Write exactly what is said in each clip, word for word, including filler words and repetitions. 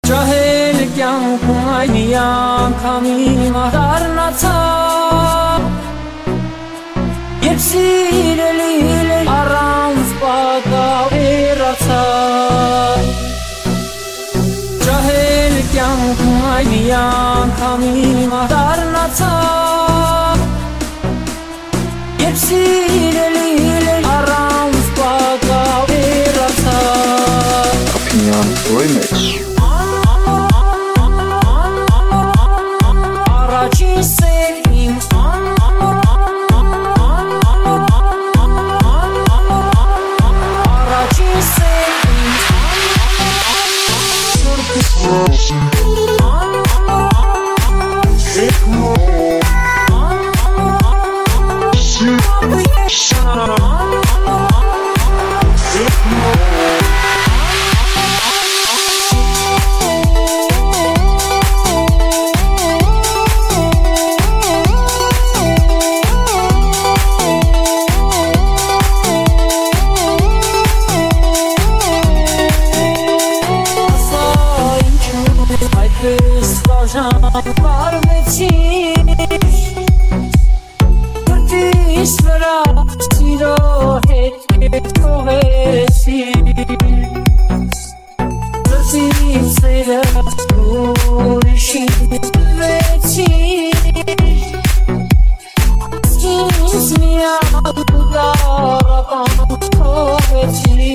Ճահել կյանքում այն միանգամի դառնացա, երբ սիրելին առանց պատավ հեռացա։ Ճահել կյանքում այն միանգամի դառնացա, երբ սիրելին առանց պատավ հեռացա։ Opinion Remix. Կրտիս վրա սիրո հետ կողեցի, լսիր սերը ուրիշին տվեցի, ինձ միակ դարական թողեցի։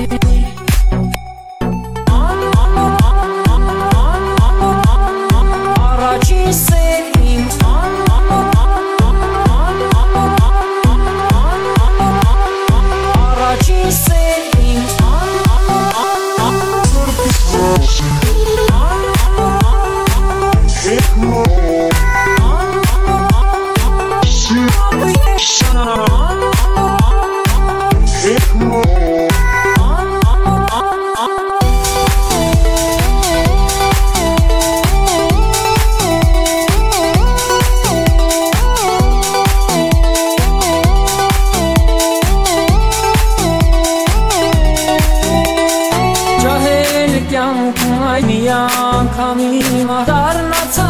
Այն միանգամի դառնացա,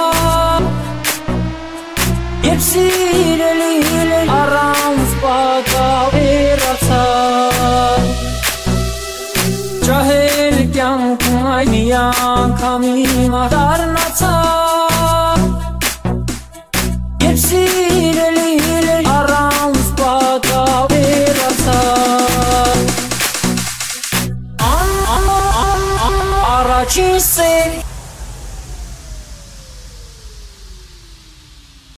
երբ սիրելին առանց պատավ հեռացա։ Ճահել կյանքում այն միանգամի դառնացա, երբ սիրելին առանց պատավ հեռացա։ Առաջին սեր